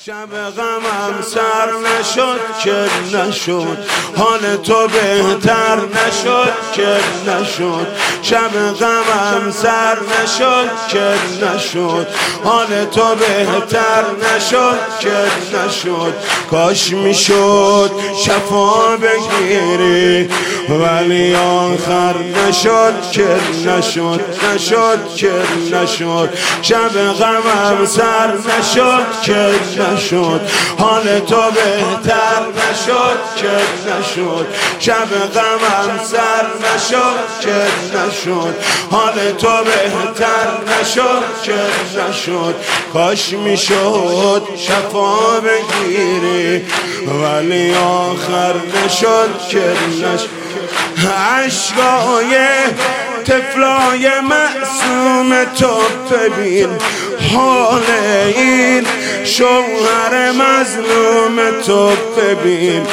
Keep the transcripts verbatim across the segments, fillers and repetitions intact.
شب غمم سر نشد که نشد، حال تو بهتر نشد که نشد. شب غمم سر نشد که نشد، حال تو بهتر نشد که نشد. کاش میشد شفا بگیری ولی آخر نشد که نشد، نشد که نشد. شب غمم سر نشد که نشد، حال تو بهتر نشد که نشد. شب غمم سر نشد که نشد، حال تو بهتر نشد که نشد. کاش میشد شفا بگیری ولی آخر نشد که نشد. عشقای طفلای معصوم تو ببین، حال این شوهر مظلوم تو ببین.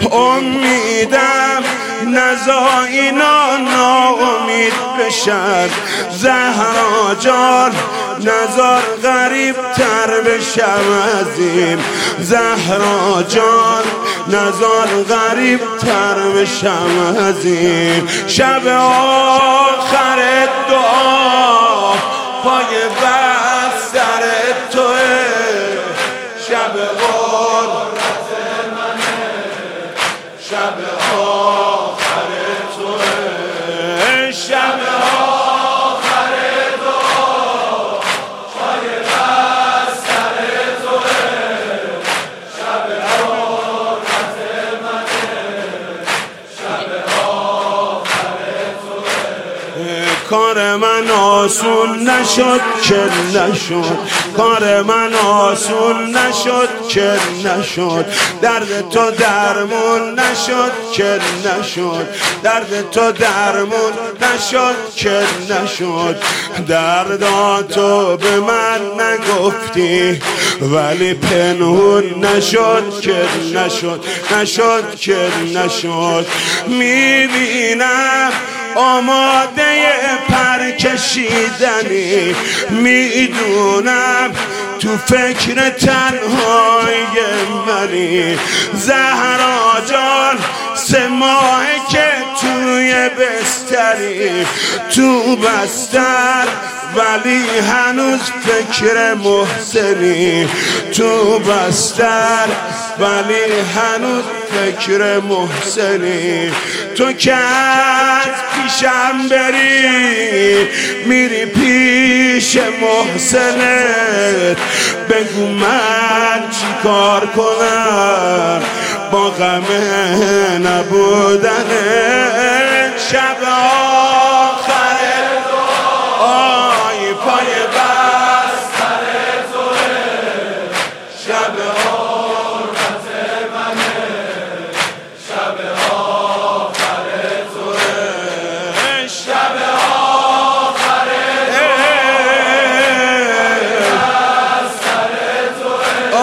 امیدم نزا اینا ناامید بشن، زهرا جان نزار غریب تر بشم از این. زهرا جان نزار غریب تر بشم از این. شب آخر دعا پای بستر توه، شب غربت منه، شب آخر توه، شب آخر دعا پای بستر توه، شب غربت منه، شب آخر توه. کار من آسون نشد که نشد، کار من آسون نشد که نشد. درد تو درمون نشد که نشد، درد تو درمون نشد که نشد. درداتو به من نگفتی ولی پنهون نشد که نشد، نشد که نشد. میبینم آماده پر کشیدنی، میدونم تو فکر تنهای منی. زهرا جان سه ماهه که توی بستری، تو بستر ولی هنوز فکر محسنی. تو بستر ولی هنوز فکر محسنی. تو که از پیشم بری میری پیش محسنت، بگو من چی کار کنم با غم نبودنت. شب آخر آی پای بستر توه، شب غربت منه، شب آخر توه، شب آخر بستر توه،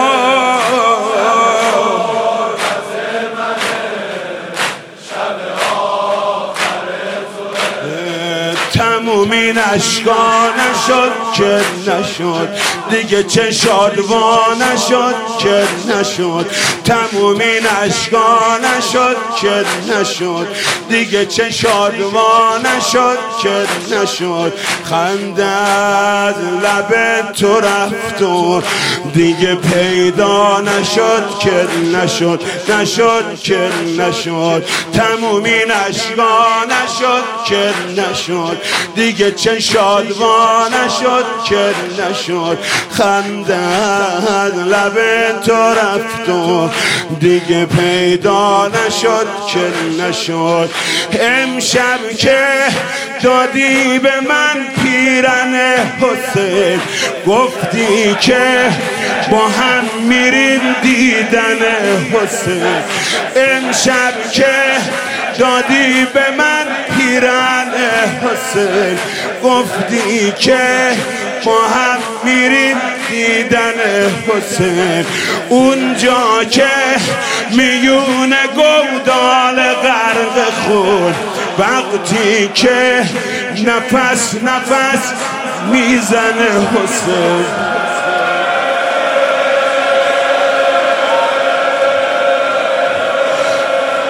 غربت منه، شب آخر توه. تمومی نشکا نشد که نشد، دیگه چه شادوا نشد که نشد. تمومی نشکا نشد که نشد، دیگه چه شادوا نشد که نشد. خنده از لب تو رفت و دیگه پیدا نشد که نشد، نشد که نشد. تمومی نشکا نشد که نشد، دیگه چه شادوا نشد که نشد. خنده از لب تو رفت و دیگه پیدا نشد که نشد. امشب که دادی به من پیرن حسین، گفتی که با هم میریم دیدن حسین. امشب که دادی به من پیرن حسین، گفتی که با هم میریم دیدن حسین. اونجا که میون گودال غرق خون، وقتی که نفس نفس میزنه حسین.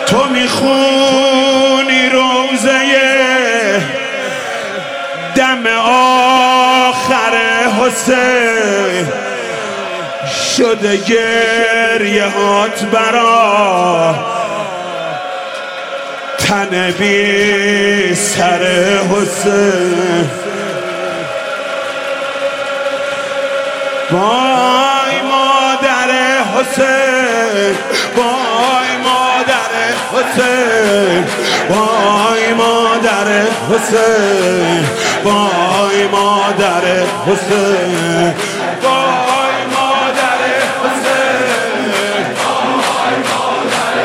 تو میخونی روزه دم آخر حسین، شده گریه هات برا تن بی سر حسین. وای مادر حسین، وای مادر حسین، وای مادر حسین، وای مادر حسین، وای مادر حسین، وای مادر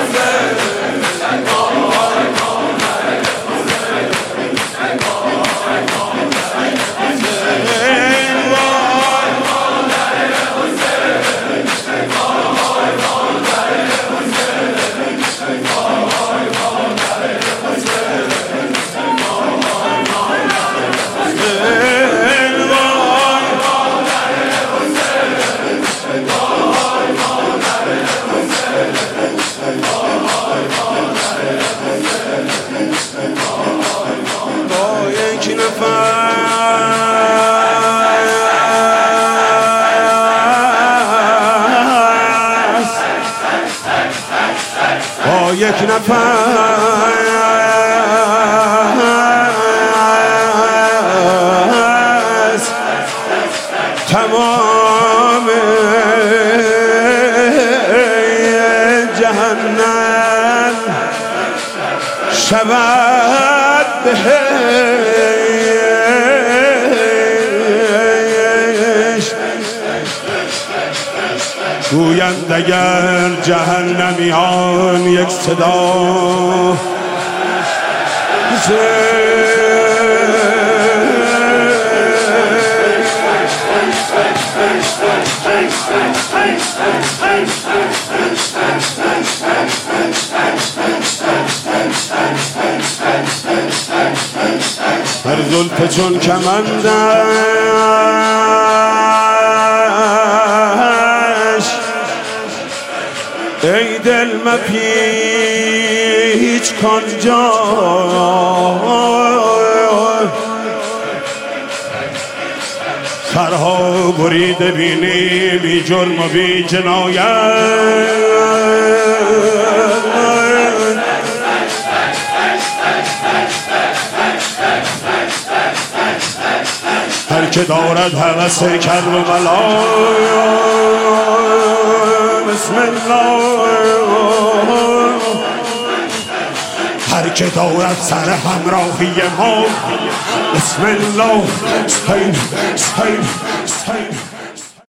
با یک نفس تمام جهنم شود بهشت. گویند اگر جهنمیان یک صدا هر زلف چون کمندش ای دل مپیچ کن جا، سرها بریده بینی بی جرم و بی جنایت. هر که دارد هوس کلب و ملا بسم الله، هر که دارد سر همراهی ما بسم الله. سین سین سین